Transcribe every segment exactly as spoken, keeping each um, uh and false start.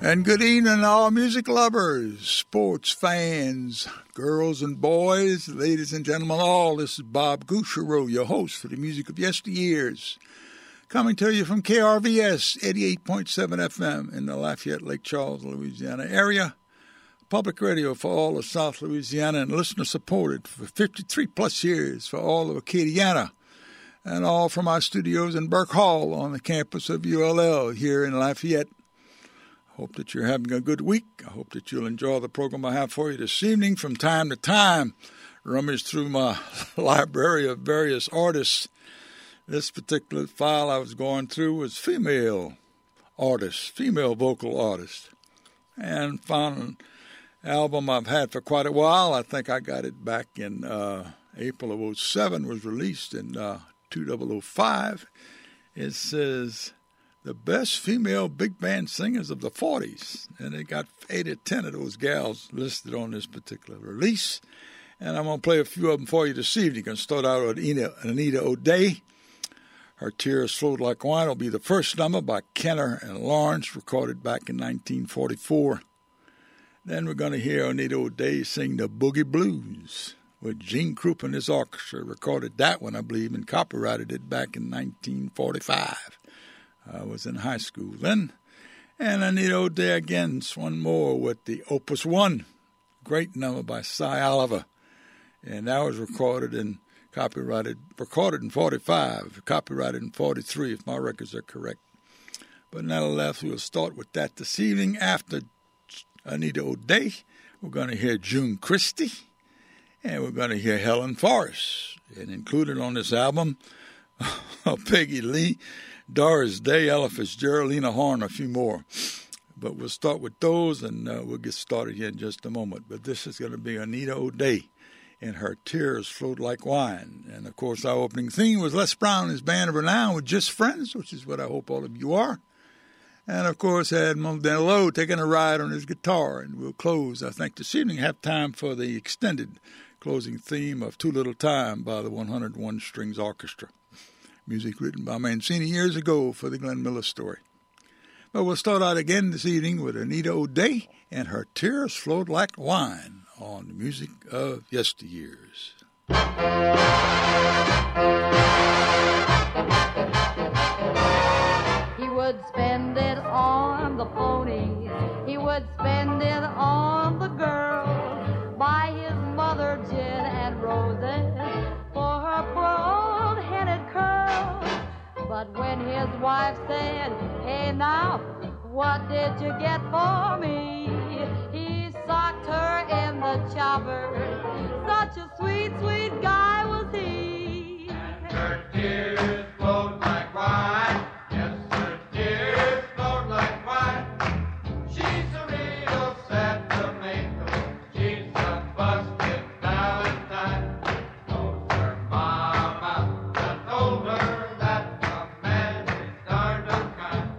And good evening, all music lovers, sports fans, girls and boys, ladies and gentlemen, all. This is Bob Gouchereau, your host for the music of yesteryears, coming to you from K R V S eighty-eight point seven F M in the Lafayette, Lake Charles, Louisiana area. Public radio for all of South Louisiana and listener-supported for fifty-three plus years for all of Acadiana, and all from our studios in Burke Hall on the campus of U L L here in Lafayette. Hope that you're having a good week. I hope that you'll enjoy the program I have for you this evening. From time to time, rummage through my library of various artists. This particular file I was going through was female artists, female vocal artists, and found an album I've had for quite a while. I think I got it back in uh, April of oh seven, was released in uh, two thousand five. It says, the best female big band singers of the forties. And it got eight or ten of those gals listed on this particular release. And I'm going to play a few of them for you this evening. You're going to start out with Anita, Anita O'Day. Her Tears Flowed Like Wine will be the first number by Kenner and Lawrence, recorded back in nineteen forty-four. Then we're going to hear Anita O'Day sing the Boogie Blues with Gene Krupa and his orchestra. Recorded that one, I believe, and copyrighted it back in nineteen forty-five. I was in high school then. And Anita O'Day again, one more with the Opus One, great number by Cy Oliver. And that was recorded and copyrighted, recorded in forty-five, copyrighted in forty-three, if my records are correct. But nonetheless, we'll start with that this evening. After Anita O'Day, we're going to hear June Christie, and we're going to hear Helen Forrest. And included on this album, Peggy Lee, Doris Day, Ella Fitzgerald, Lena Horne, a few more. But we'll start with those, and uh, we'll get started here in just a moment. But this is going to be Anita O'Day, and Her Tears Flowed Like Wine. And, of course, our opening theme was Les Brown and his Band of Renown with Just Friends, which is what I hope all of you are. And, of course, had Modelo taking a ride on his guitar. And we'll close, I think, this evening, have time for the extended closing theme of Too Little Time by the one oh one Strings Orchestra. Music written by Mancini years ago for the Glenn Miller story. But we'll start out again this evening with Anita O'Day and Her Tears Flowed Like Wine on the music of yesteryears. He would spend it on the pony, he would spend it on the girl, buy his mother gin and roses for her poor old headed curl. But when his wife said, hey now, what did you get for me? He socked her in the chopper. Such a sweet, sweet guy was he. And her tears flowed like wine. Yes, her tears flowed like wine. She's a real sentimental. She's a busted Valentine. Knows her mama that told her that a man is darned unkind.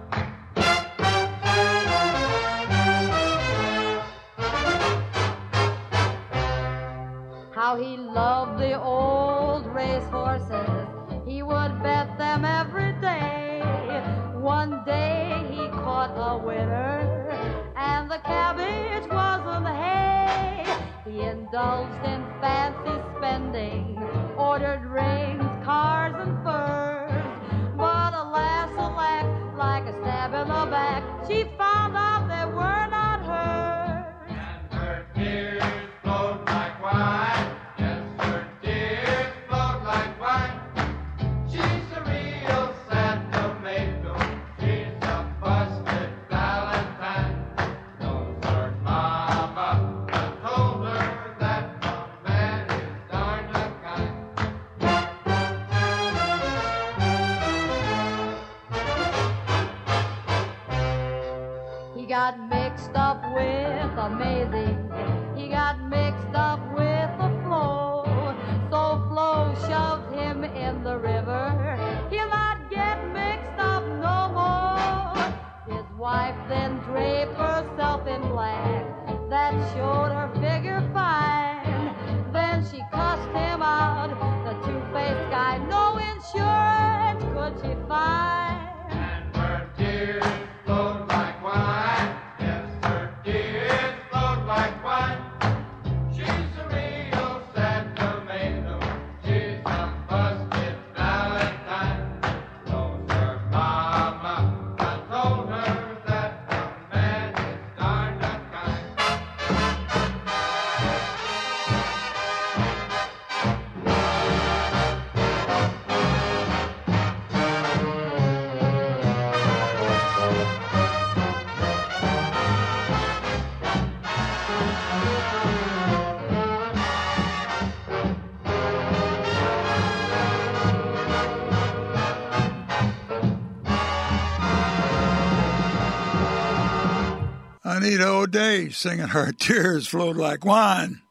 How he loved the old race horses. He would bet them every day. One day he caught a winner, and the cabbage wasn't hay. He indulged in fancy spending, ordered rings, cars, and furs. But alas, alack, like a stab in the back, she found out they were not hers. And her tears flowed like wine. Yes, her tears flowed like wine. She's a real sentimental. She's a busted Valentine. Knows her mama that told her that a man is darned unkind. He got mixed up with Amazing. He got mixed up with the Flo. So Flo shoved him in the river. He'll not get mixed up no more. His wife then draped herself in black. That showed her figure fine. Then she cussed him out. The two-faced guy, no insurance could she find. And her tears flowed like wine. Yes, Anita O'Day singing Her Tears Flowed Like Wine.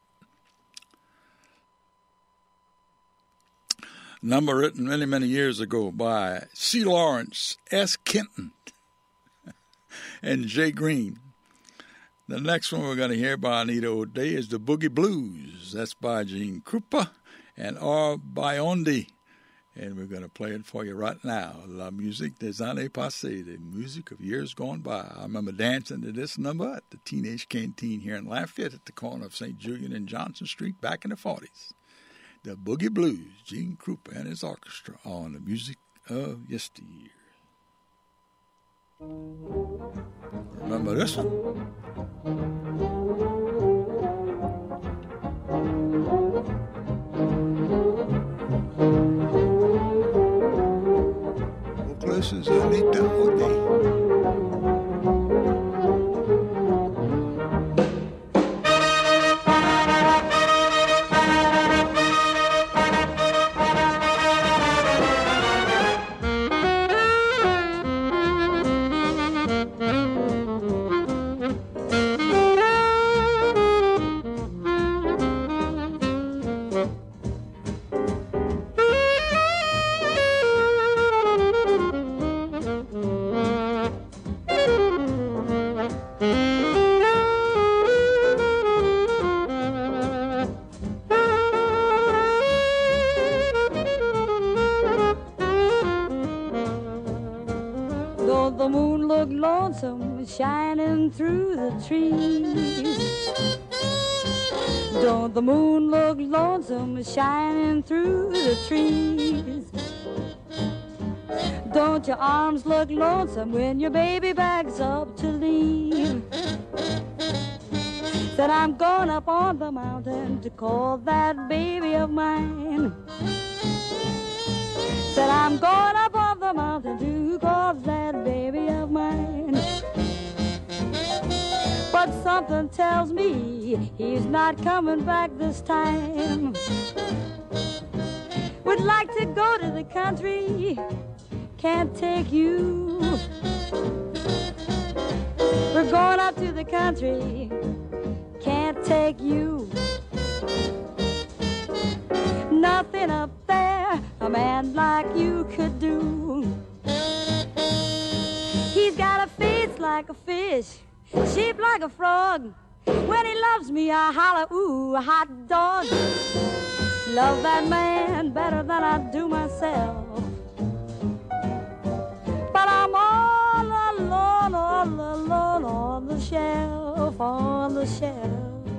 Number written many, many years ago by C. Lawrence, S. Kenton, and Jay Green. The next one we're going to hear by Anita O'Day is the Boogie Blues. That's by Gene Krupa and R. Biondi. And we're going to play it for you right now. La musique des années passées, the music of years gone by. I remember dancing to this number at the Teenage Canteen here in Lafayette at the corner of Saint Julian and Johnson Street back in the forties. The Boogie Blues, Gene Krupa and his orchestra on the music of yesteryear. Remember this one? This is Anita O'Day. Shining through the trees. Don't the moon look lonesome shining through the trees? Don't your arms look lonesome when your baby backs up to leave? Said I'm going up on the mountain to call that baby of mine. Said I'm going up on the mountain to call that baby of mine. But something tells me he's not coming back this time. Would like to go to the country, can't take you. We're going up to the country, can't take you. Nothing up there a man like you could do. He's got a face like a fish, sheep like a frog. When he loves me, I holler, ooh, a hot dog. Love that man better than I do myself. But I'm all alone, all alone on the shelf, on the shelf.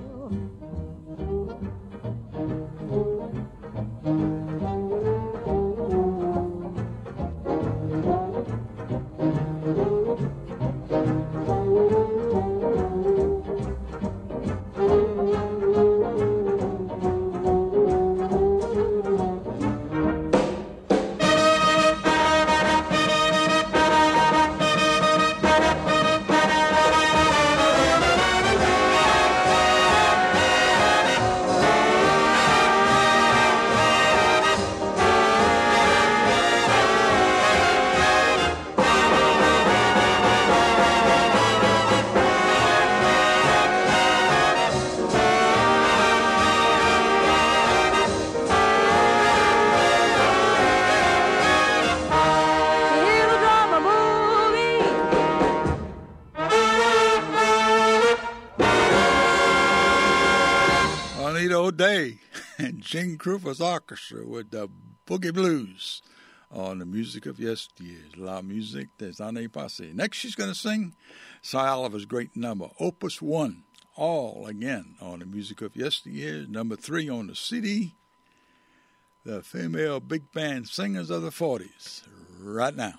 Day and Gene Krupa's orchestra with the Boogie Blues on the music of yesteryears, La Musique des Années Passées. Next, she's going to sing Cy Oliver's great number, Opus One, All Again on the music of yesteryears, number three on the C D, the female big band singers of the forties, right now.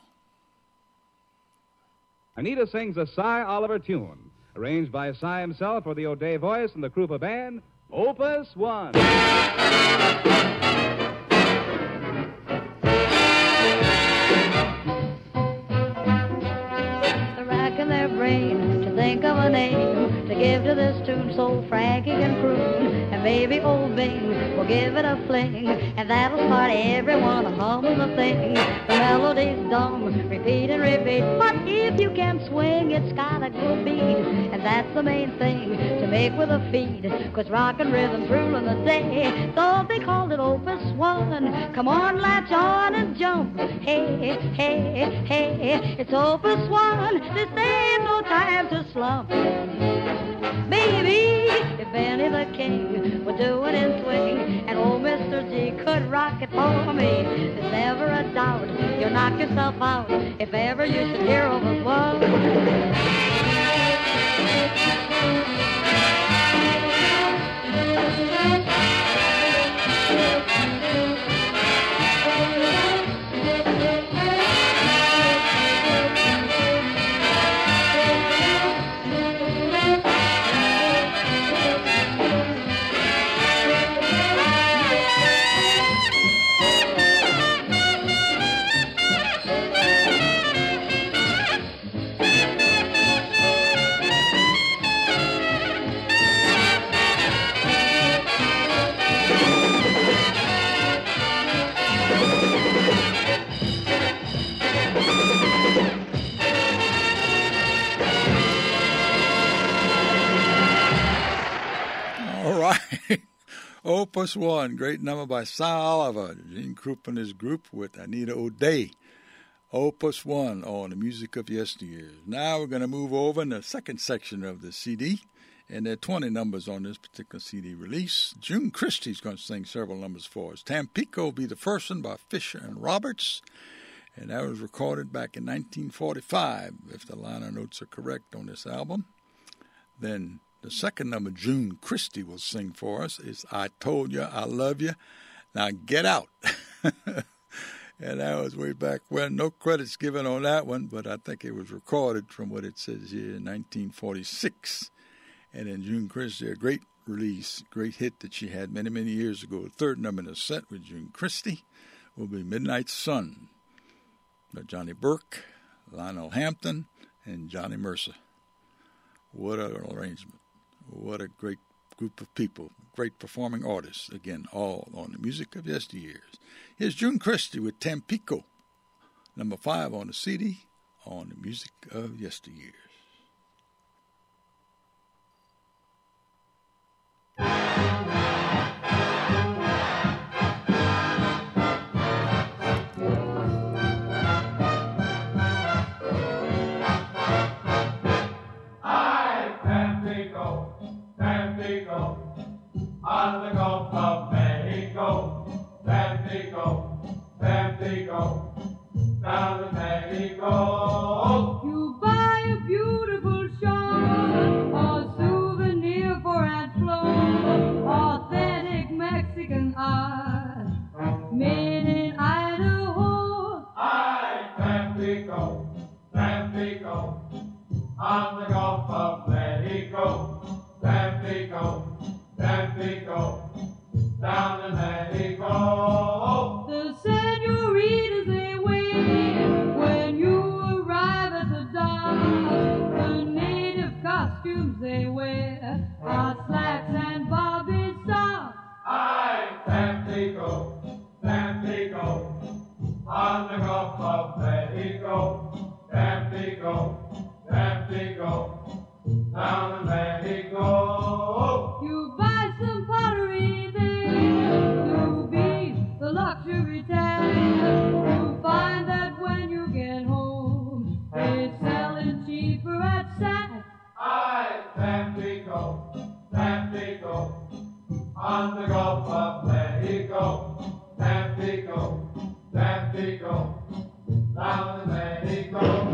Anita sings a Cy Oliver tune, arranged by Cy himself for the O'Day voice and the Krupa band, Opus One. The rack in their brain to think of a name to give to this tune so Frankie can croon, and maybe old Bing will give it a fling, and that'll start everyone a humming the thing. The melody's dumb, repeat and repeat, but if you can swing, it's got a good beat, and that's the main thing to make with a feet, 'cause rock and rhythm's ruling the day, so they called it Opus One. Come on, latch on and jump, hey, hey, hey, it's Opus One, this ain't no time to slump. Baby, if Benny the King would do it in swing, and old Mister G could rock it for me, there's never a doubt you'll knock yourself out if ever you should hear Opus One. Opus One, great number by Si Oliver, Gene Krupa and his group with Anita O'Day. Opus One on the music of yesteryears. Now we're going to move over in the second section of the C D, and there are twenty numbers on this particular C D release. June Christie's going to sing several numbers for us. Tampico will be the first one by Fisher and Roberts, and that was recorded back in nineteen forty-five, if the liner notes are correct on this album. Then the second number June Christie will sing for us is I Told You I Love You. Now get out. And that was way back when. No credits given on that one, but I think it was recorded from what it says here in nineteen forty-six. And then June Christie, a great release, great hit that she had many, many years ago. The third number in the set with June Christie will be Midnight Sun. By Johnny Burke, Lionel Hampton, and Johnny Mercer. What an arrangement. What a great group of people, great performing artists, again, all on the music of yesteryears. Here's June Christie with Tampico, number five on the C D, on the music of yesteryears. On the Gulf of Mexico, Tampico, Tampico, down in Mexico. You buy a beautiful shawl, a souvenir for Aunt Flo, authentic Mexican art, made in Idaho. Ay, Tampico, Tampico, on the Gulf of Mexico, Tampico. Tampico, down in Mexico. The senoritas, they wait when you arrive at the dock. The native costumes they wear are slacks and bobby socks. Ay, Tampico, Tampico, on the Gulf of Mexico. Tampico, Tampico, down in Mexico. You buy some pottery there to be the luxury tag. You find that when you get home, they sell it cheaper at Saks. Ay, Tampico, Tampico, on the Gulf of Mexico. Tampico, Tampico, down in Mexico.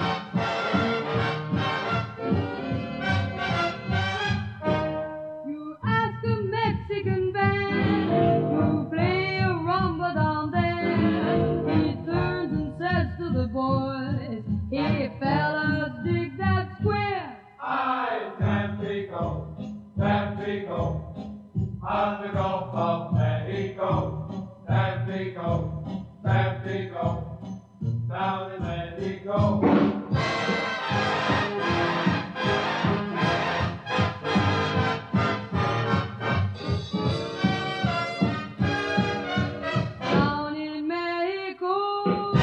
You Tampico, Tampico, on the Gulf of Mexico, Tampico, Tampico, down in Mexico. Down in Mexico.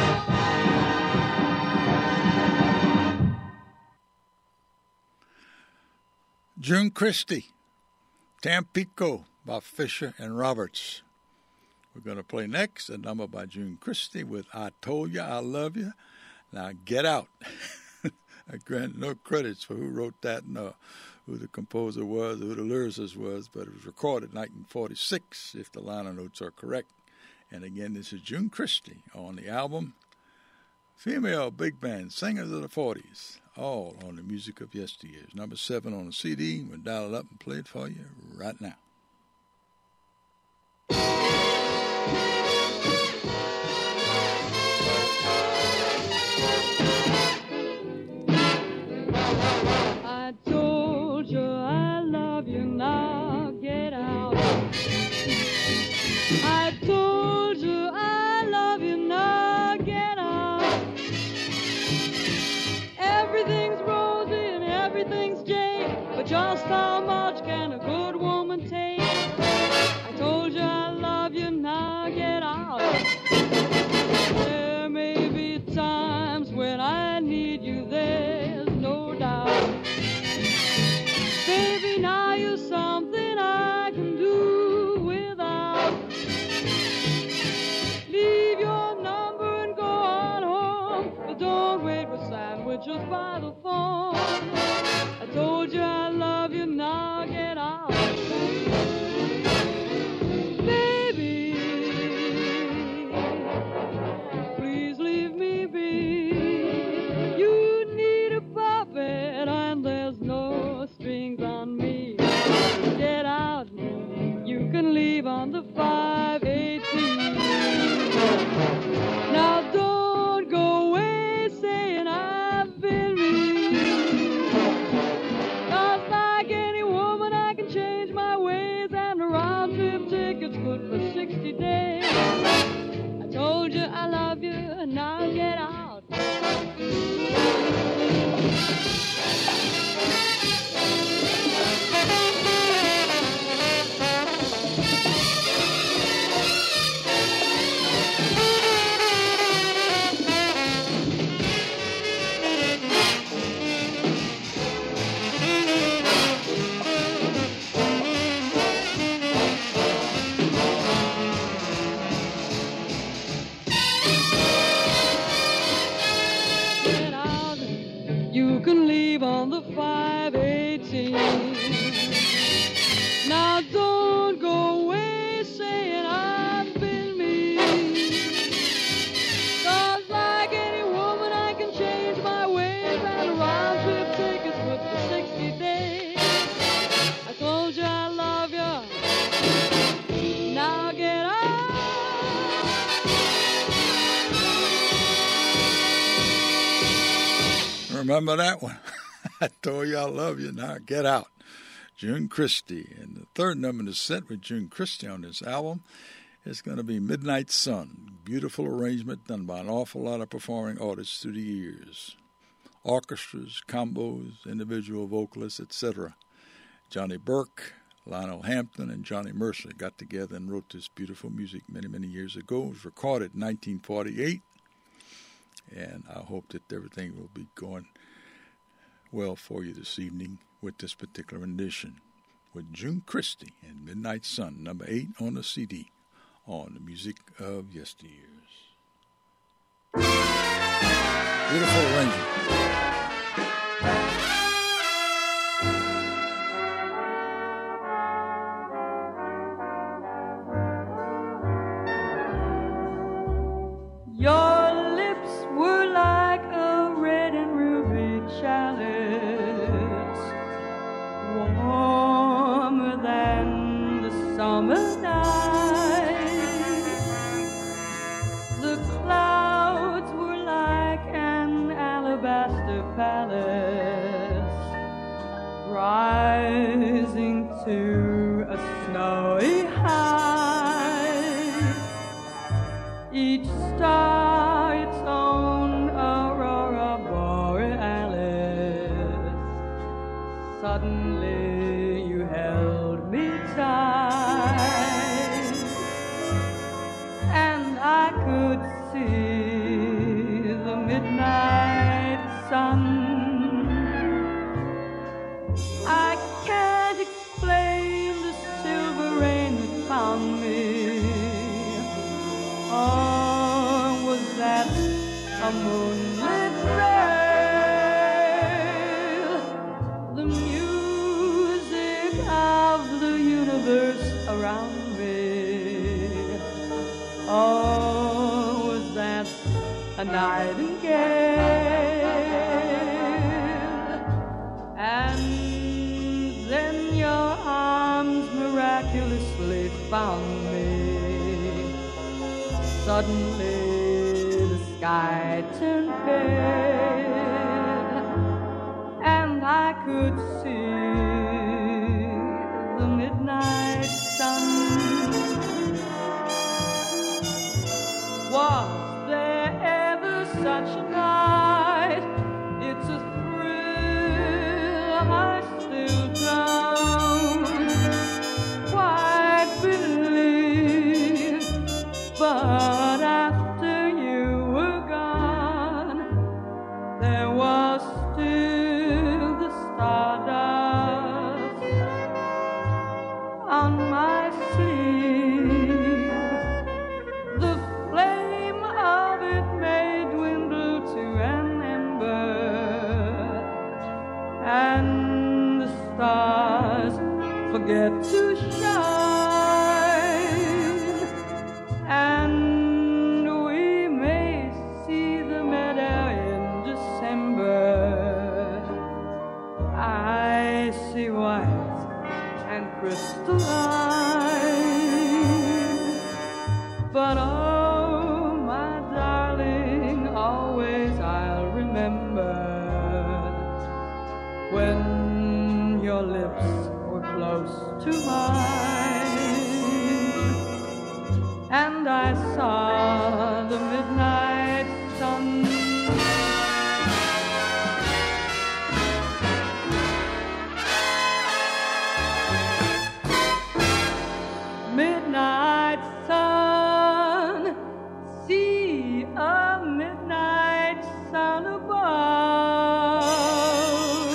June Christie, Tampico by Fisher and Roberts. We're going to play next a number by June Christie with I Told You I Love You. Now get out. I grant no credits for who wrote that and uh, who the composer was, who the lyricist was, but it was recorded in nineteen forty-six, if the liner notes are correct. And again, this is June Christie on the album Female Big Band Singers of the forties, all on the music of yesteryears. Number seven on the C D. We'll dial it up and play it for you right now. I told you I love you, now get out. I told you I love you, now get out. Everything's rosy and everything's jade, but just how much can a good woman take? I told you I love you, now get out. There may be times when I need you, there's no doubt. Baby, now you're something I can do without. Leave your number and go on home, but don't wait with sandwiches by the phone. I told you I love you, now get out. Baby, please leave me be. You need a puppet and there's no strings on me. Get out, you can leave on the five eighteen. Now don't go away saying I've been mean. 'Cause like any woman I can change my ways, and a round trip ticket's good for sixty days. I told you I love you, now get out. Get out, you can leave on the five eighteen. Now don't go away saying I've been mean. 'Cause like any woman I can change my ways, and a round trip ticket's good for sixty days. I told you I love you, now get out. Remember that one? I told you I love you, now get out. June Christie. And the third number in the set with June Christie on this album is going to be Midnight Sun. Beautiful arrangement done by an awful lot of performing artists through the years. Orchestras, combos, individual vocalists, et cetera. Johnny Burke, Lionel Hampton, and Johnny Mercer got together and wrote this beautiful music many, many years ago. It was recorded in nineteen forty-eight. And I hope that everything will be going well for you this evening with this particular edition with June Christie and Midnight Sun, number eight on the C D on the music of yesteryears. Beautiful arrangement. Your lips were like a red and ruby chalice, warmer than the summer night. The clouds were like an alabaster palace, rising to a snowy height, each star its own aurora borealis. Suddenly you held me tight, and I could see the midnight sun. I can't explain the silver rain that found me. Or was that a moonlit veil? The music of the universe around me. Or was that a nightingale? And then your arms miraculously found me. Suddenly the sky turned pale, and I could see the midnight sun. Was there ever such a night? It's a thrill I still don't quite believe. But after you were gone, there was still the stardust on my sleeve. The flame of it may dwindle to an ember, and the stars forget to shine, and we may see the meadow in December. I see white and crystalline, but oh, my darling, always I'll remember when your lips were close to mine, and I saw the midnight sun. Midnight sun, see a midnight sun above.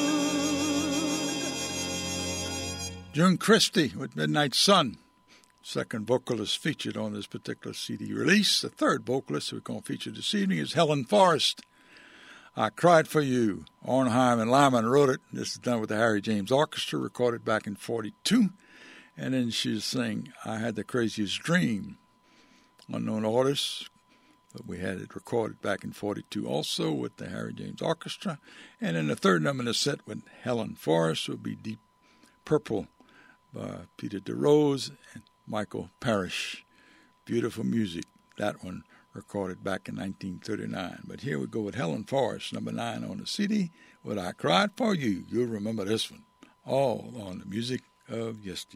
June Christie with Midnight Sun. Second vocalist featured on this particular C D release. The third vocalist we're going to feature this evening is Helen Forrest. I Cried for You. Ornheim and Lyman wrote it. This is done with the Harry James Orchestra, recorded back in forty-two. And then she sang I Had the Craziest Dream. Unknown artist, but we had it recorded back in forty-two also with the Harry James Orchestra. And then the third number in the set with Helen Forrest will be Deep Purple by Peter DeRose and Michael Parrish. Beautiful music. That one recorded back in nineteen thirty-nine. But here we go with Helen Forrest, number nine on the C D, with I Cried for You. You'll remember this one. All on the music of yesteryear.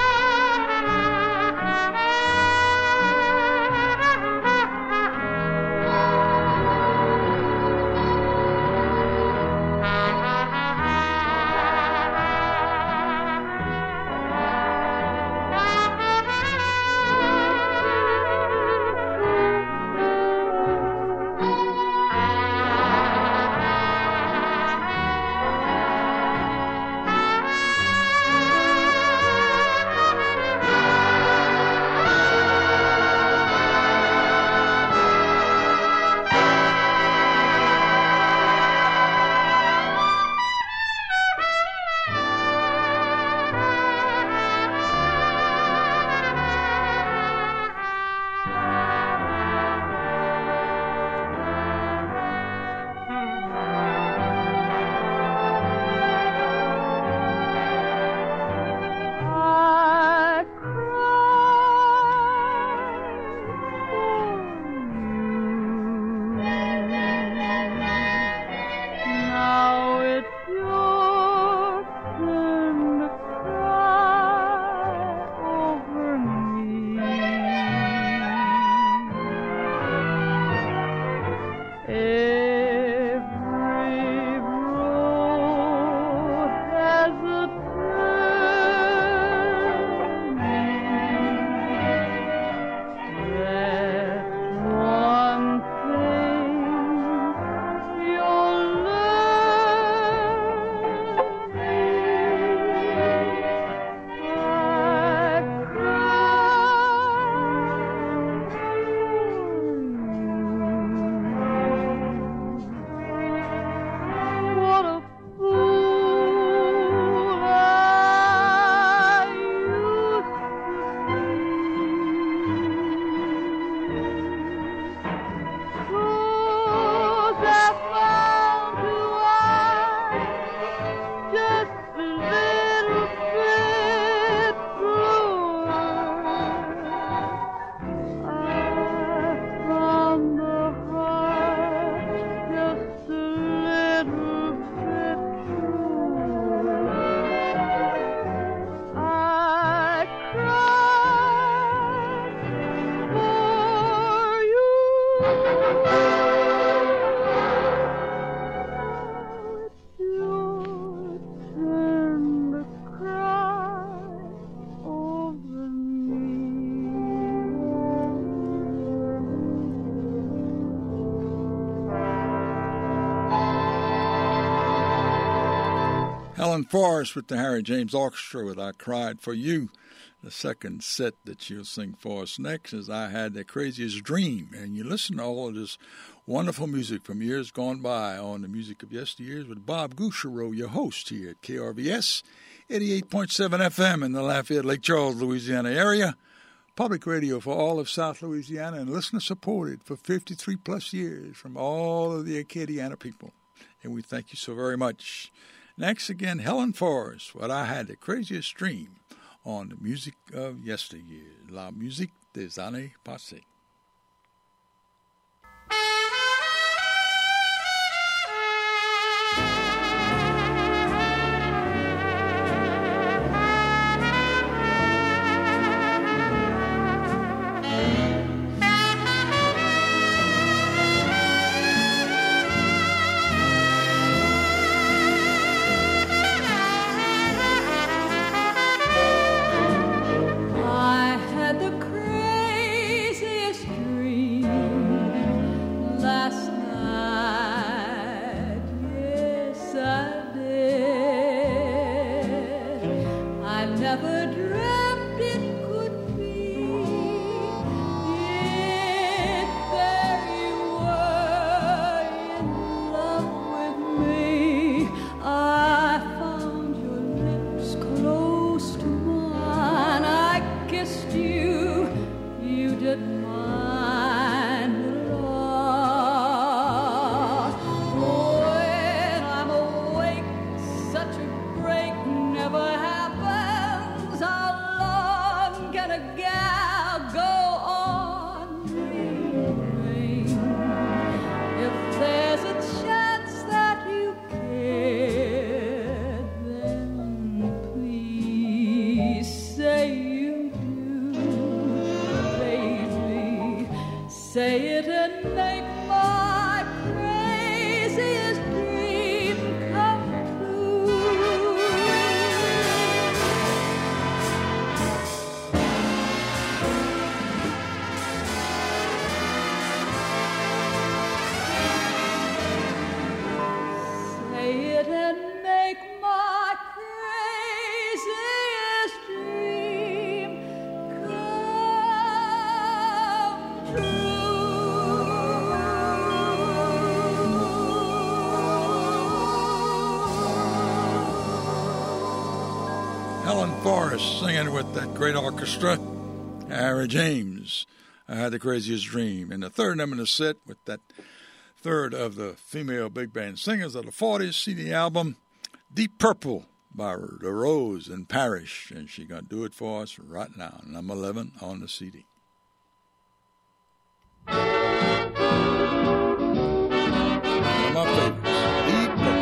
Thank you. Helen Forrest with the Harry James Orchestra with I Cried for You. The second set that she'll sing for us next is I Had the Craziest Dream. And you listen to all of this wonderful music from years gone by on the Music of Yesteryears with Bob Gouchereau, your host here at K R V S, eighty-eight point seven F M in the Lafayette, Lake Charles, Louisiana area. Public radio for all of South Louisiana and listener supported for fifty-three plus years from all of the Acadiana people. And we thank you so very much. Next again, Helen Forrest, What I Had the Craziest Dream on the Music of Yesteryear. La musique des années passées. Helen Forrest singing with that great orchestra. Harry James, I Had the Craziest Dream. And the third number in the set with that third of the female big band singers of the forties C D album, Deep Purple by the Rose and Parrish. And she's going to do it for us right now, number eleven on the C D. One of my favorites, Deep Purple.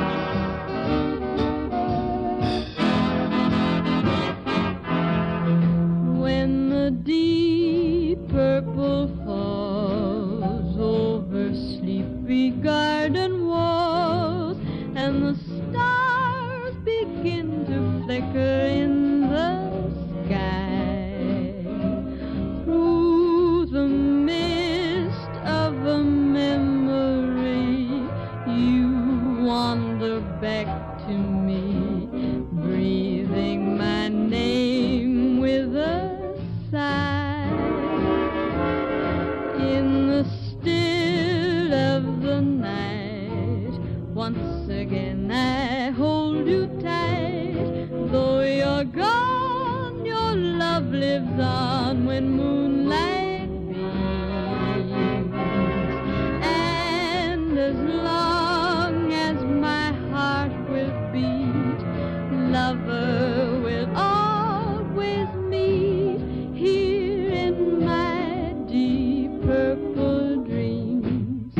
When the deep purple falls over sleepy garden walls and the stars begin to flicker in the sky, through the mist of a memory you wander back to me, breathing my name with a sigh. In the still of the night, once again I hold you tight. Though you're gone, your love lives on when moonlight beams. And as long as my heart will beat, lover will always meet here in my deep purple dreams.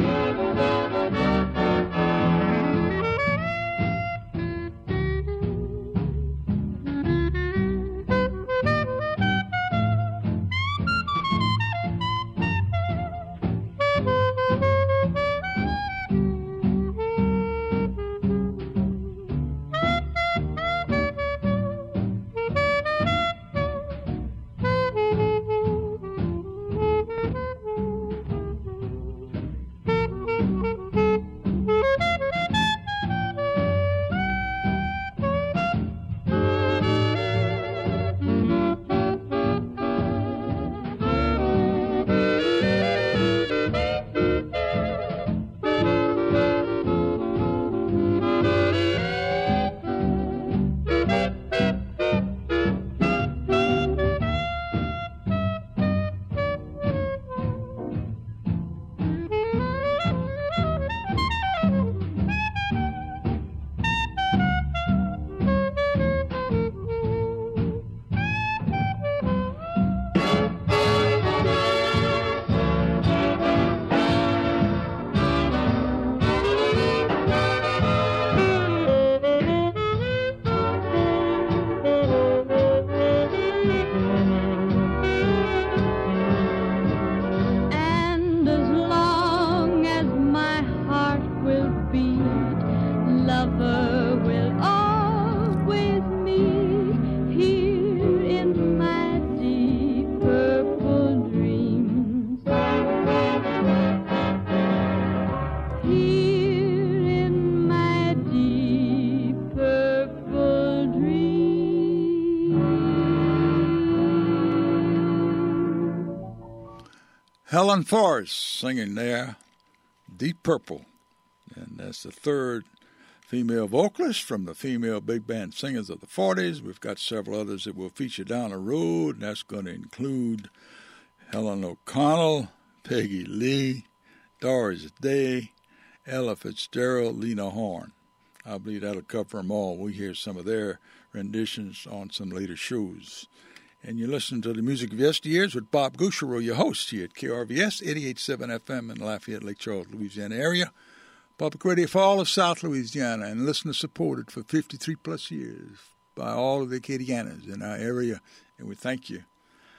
Helen Forrest singing there, Deep Purple. And that's the third female vocalist from the female big band singers of the forties. We've got several others that we'll feature down the road, and that's going to include Helen O'Connell, Peggy Lee, Doris Day, Ella Fitzgerald, Lena Horne. I believe that'll cover them all. We hear some of their renditions on some later shows. And you listen to the music of yesteryears with Bob Gouchereau, your host here at K R V S eighty-eight point seven F M in Lafayette, Lake Charles, Louisiana area. Public radio for all of South Louisiana, and listener supported for fifty-three plus years by all of the Acadianas in our area, and we thank you.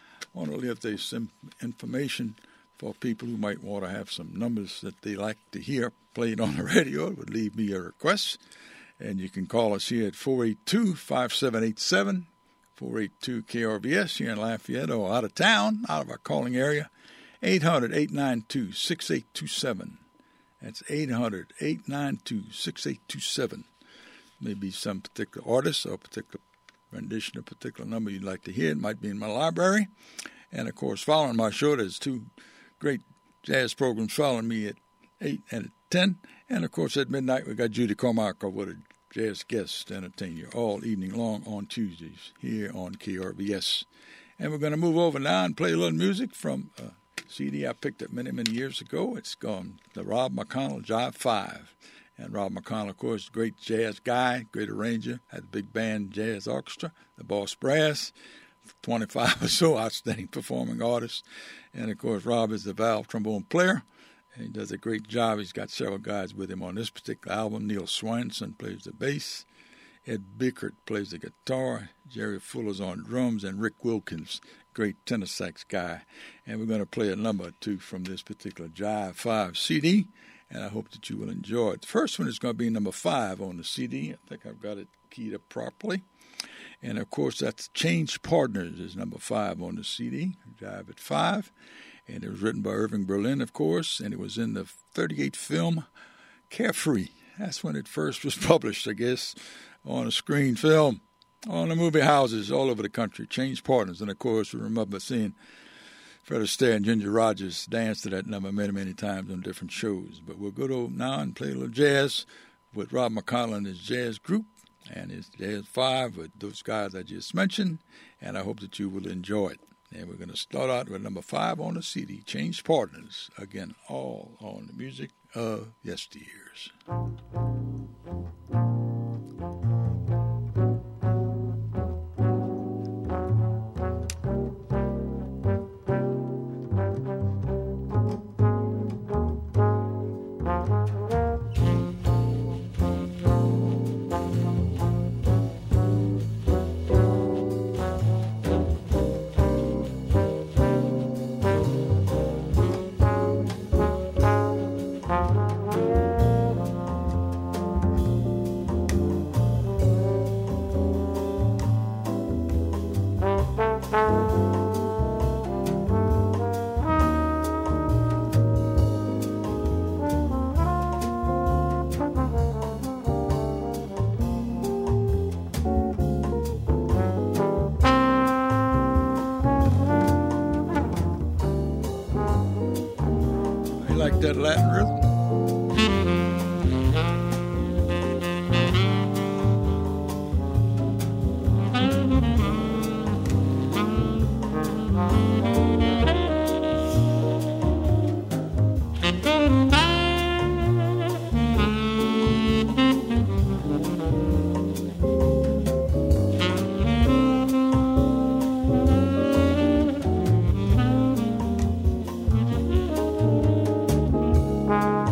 I want to leave there some information for people who might want to have some numbers that they like to hear played on the radio. It would leave me a request, and you can call us here at four eight two, five seven eight seven, four eight two K R V S here in Lafayette, or out of town, out of our calling area, eight hundred, eight nine two, six eight two seven. That's eight hundred, eight nine two, six eight two seven. Maybe some particular artist or particular rendition of a particular number you'd like to hear. It might be in my library. And, of course, following my show, there's two great jazz programs following me at eight and at ten. And, of course, at midnight, we got Judy Carmichael with a jazz guest to entertain you all evening long on Tuesdays here on K R V S. And we're going to move over now and play a little music from a C D I picked up many, many years ago. It's gone the Rob McConnell Jive Five. And Rob McConnell, of course, great jazz guy, great arranger, had a big band jazz orchestra, the Boss Brass, twenty-five or so outstanding performing artists. And, of course, Rob is the valve trombone player, and he does a great job. He's got several guys with him on this particular album. Neil Swanson plays the bass. Ed Bickert plays the guitar. Jerry Fuller's on drums, and Rick Wilkins, great tenor sax guy. And we're going to play a number or two from this particular Jive five C D, and I hope that you will enjoy it. The first one is going to be number five on the C D. I think I've got it keyed up properly. And, of course, that's Change Partners is number five on the C D, Jive at five. And it was written by Irving Berlin, of course, and it was in the thirty-eight film Carefree. That's when it first was published, I guess, on a screen film, on the movie houses all over the country. Change Partners. And, of course, we remember seeing Fred Astaire and Ginger Rogers dance to that number many, many times on different shows. But we'll go to now and play a little jazz with Rob McConnell and his jazz group and his Jazz Five with those guys I just mentioned. And I hope that you will enjoy it. And we're going to start out with number five on the C D, Change Partners. Again, all on the music of yesteryears. That Latin rhythm. Thank you.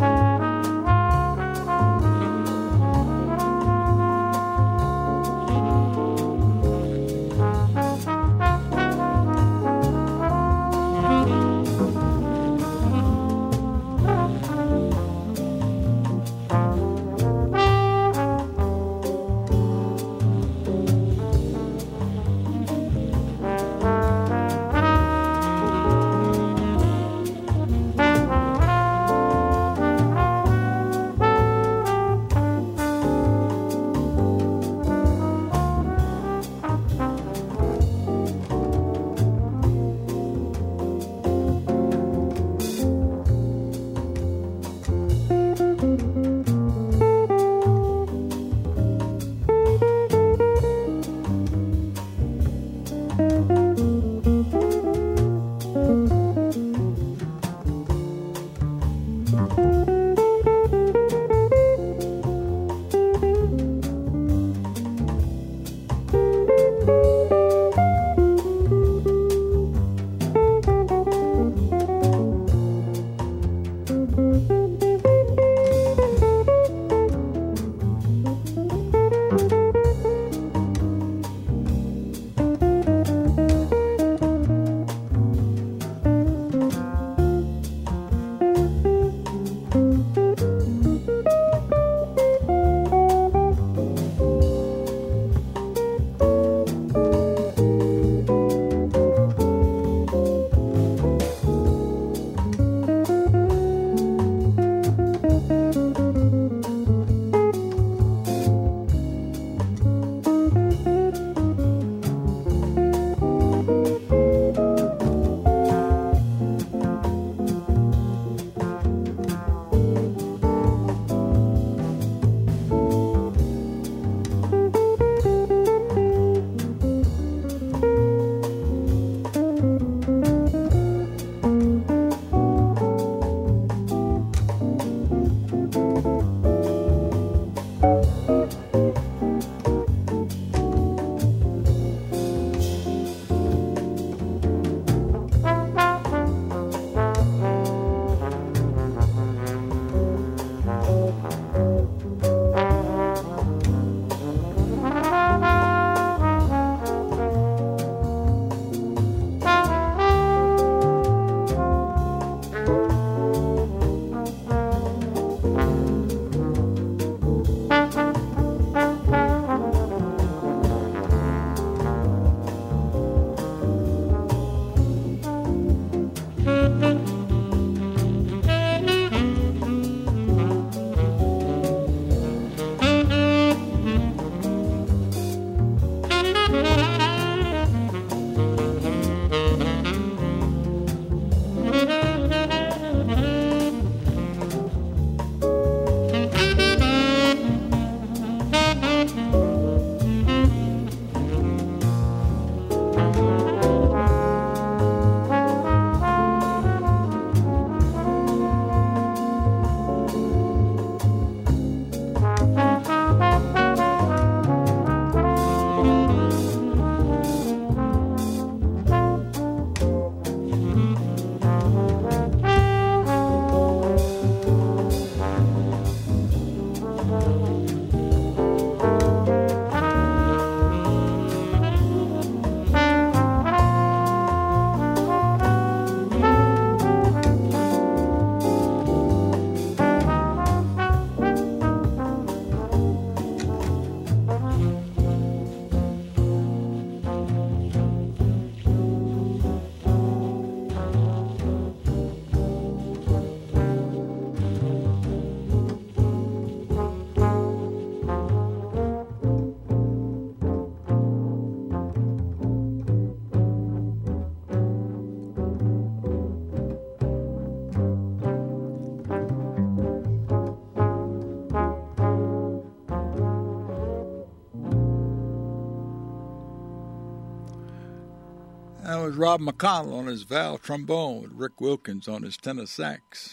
was Rob McConnell on his valve trombone with Rick Wilkins on his tenor sax.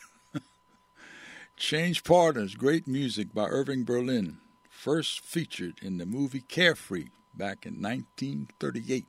Change Partners, great music by Irving Berlin, first featured in the movie Carefree back in nineteen thirty-eight.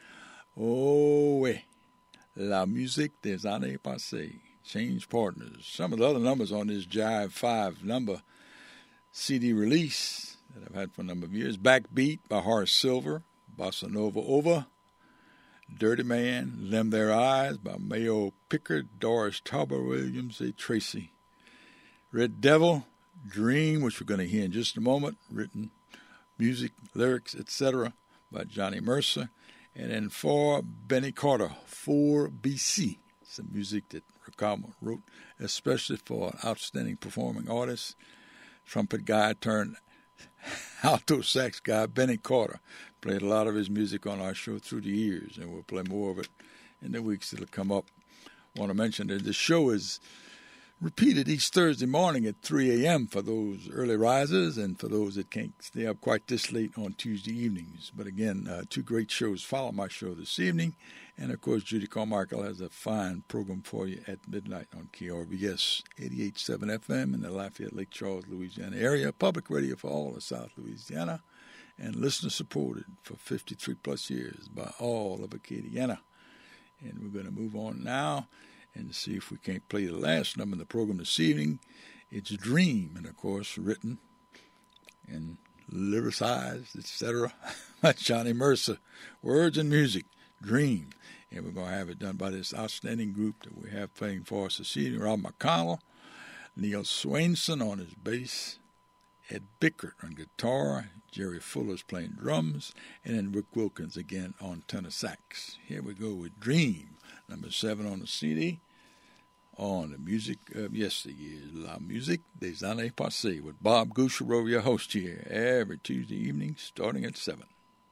Oh, ouais. La musique des années passées. Change Partners. Some of the other numbers on this Jive five number C D release that I've had for a number of years. Backbeat by Horace Silver, Bossa Nova Over, Dirty Man, Them Their Eyes by Mayo Pickard, Doris Tauber Williams, A. Tracy. Red Devil, Dream, which we're going to hear in just a moment, written music, lyrics, et cetera by Johnny Mercer. And then for Benny Carter, four B C, some music that Ricama wrote, especially for an outstanding performing artist, trumpet guy turned alto sax guy, Benny Carter. Played a lot of his music on our show through the years, and we'll play more of it in the weeks that'll come up. I want to mention that the show is repeated each Thursday morning at three a.m. for those early risers and for those that can't stay up quite this late on Tuesday evenings. But again, uh, two great shows follow my show this evening. And, of course, Judy Carmichael has a fine program for you at midnight on K R B S eighty-eight point seven F M in the Lafayette, Lake Charles, Louisiana area. Public radio for all of South Louisiana. And listener-supported for fifty-three plus years by all of Acadiana. And we're going to move on now and see if we can't play the last number in the program this evening. It's Dream, and, of course, written and lyricized, et cetera by Johnny Mercer. Words and music, Dream. And we're going to have it done by this outstanding group that we have playing for us this evening. Rob McConnell, Neil Swainson on his bass, Ed Bickert on guitar, Jerry Fuller's playing drums, and then Rick Wilkins again on tenor sax. Here we go with Dream, number seven on the C D, on the music of yesteryear, La Musique des Années Passées, with Bob Gouchereau, your host here, every Tuesday evening starting at seven.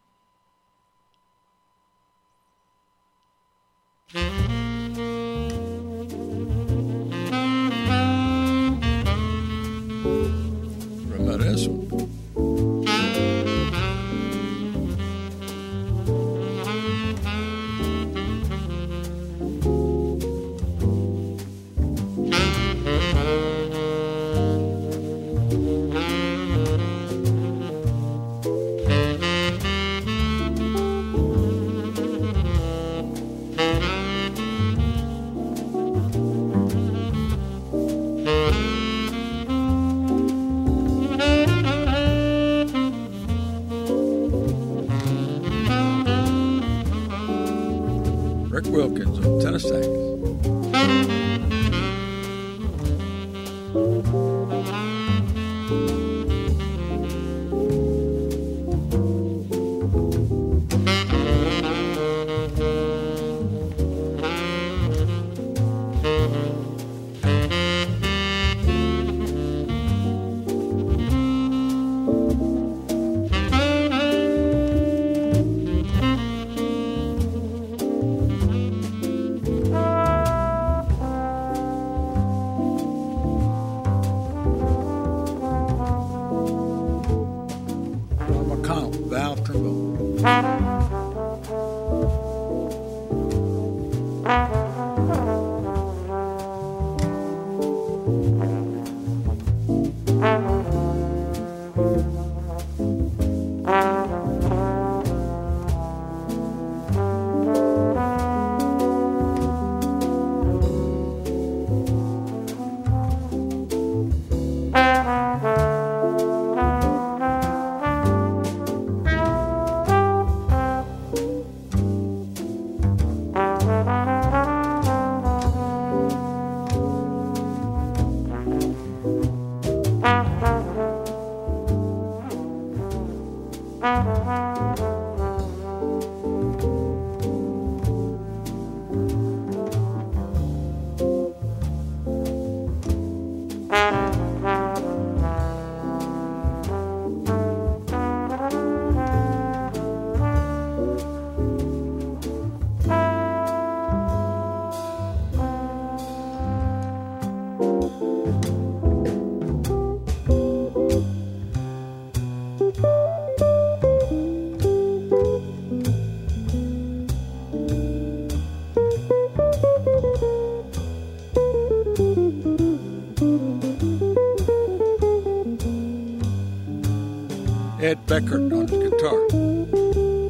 Remember this one? Wilkins on tenor sax. Ed Beckert on his guitar.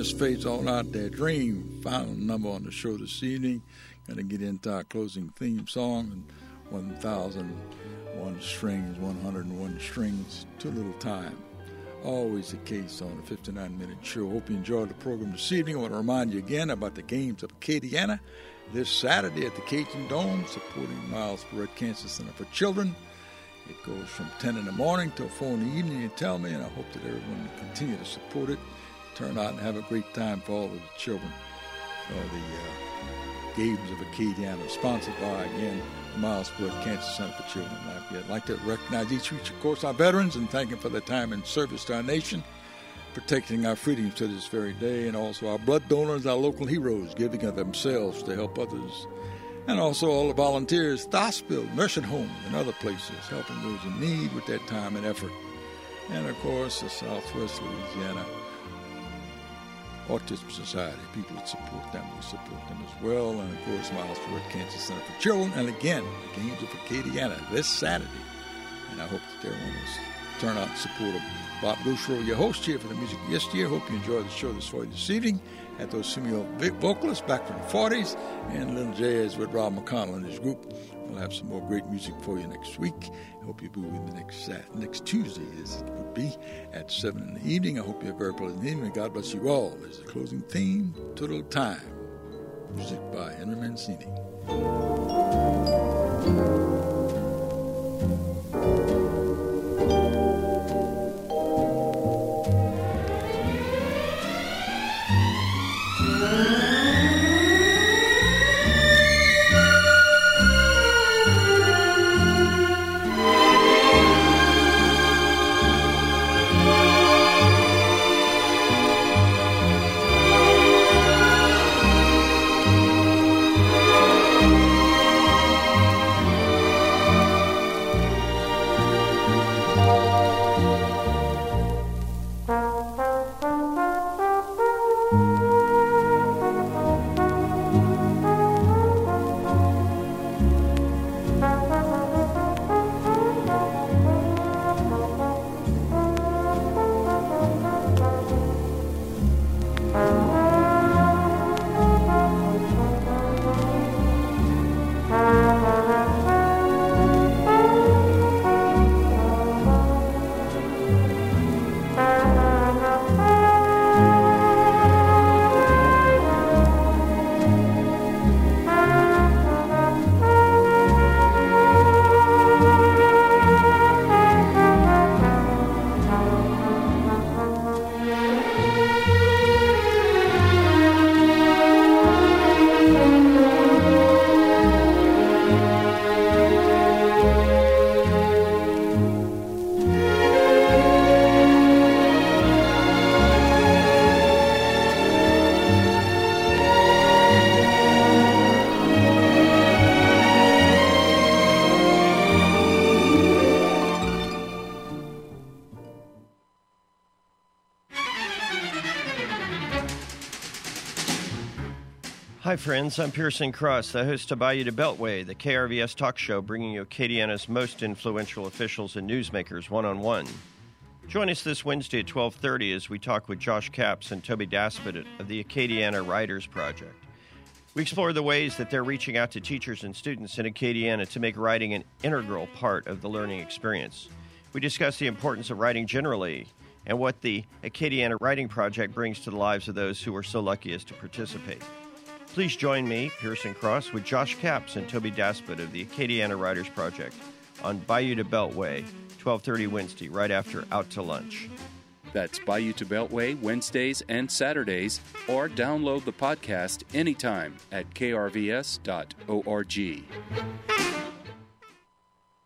just fades on out there. Dream, final number on the show this evening. Going to get into our closing theme song. And one thousand one strings, one hundred one strings, too little time. Always the case on a fifty-nine minute show. Hope you enjoyed the program this evening. I want to remind you again about the games of Acadiana this Saturday at the Cajun Dome, supporting Miles Barrett Cancer Center for Children. It goes from ten in the morning till four in the evening, you tell me, and I hope that everyone will continue to support it. Turn out and have a great time for all of the children. For the uh, games of Acadiana, sponsored by, again, Miles Barrett Cancer Center for Children. I'd like to recognize each week, of course, our veterans and thank them for their time and service to our nation, protecting our freedoms to this very day, and also our blood donors, our local heroes, giving of themselves to help others, and also all the volunteers, the hospital, nursing homes, and other places, helping those in need with their time and effort. And, of course, the Southwest Louisiana Autism Society, people that support them, we support them as well. And, of course, Miles Barrett Cancer Center for Children. And, again, the Games of Acadiana this Saturday. And I hope that everyone will turn out and support them. Bob Gouchereau, your host here for the Music of Yesteryear. Hope you enjoyed the show this for you this evening. Had those female vocalists back from the forties and little jazz with Rob McConnell and his group. We'll have some more great music for you next week. I hope you'll be with me next uh, next Tuesday, as it would be, at seven in the evening. I hope you have a very pleasant evening. God bless you all. There's the closing theme, Too Little Time. Music by Henry Mancini. Hi, friends. I'm Pearson Cross, the host of Bayou to Beltway, the K R V S talk show bringing you Acadiana's most influential officials and newsmakers one-on-one. Join us this Wednesday at twelve thirty as we talk with Josh Capps and Toby Daspit of the Acadiana Writers Project. We explore the ways that they're reaching out to teachers and students in Acadiana to make writing an integral part of the learning experience. We discuss the importance of writing generally and what the Acadiana Writing Project brings to the lives of those who are so lucky as to participate. Please join me, Pearson Cross, with Josh Capps and Toby Daspit of the Acadiana Writers Project on Bayou to Beltway, twelve thirty Wednesday, right after Out to Lunch. That's Bayou to Beltway, Wednesdays and Saturdays, or download the podcast anytime at k r v s dot org.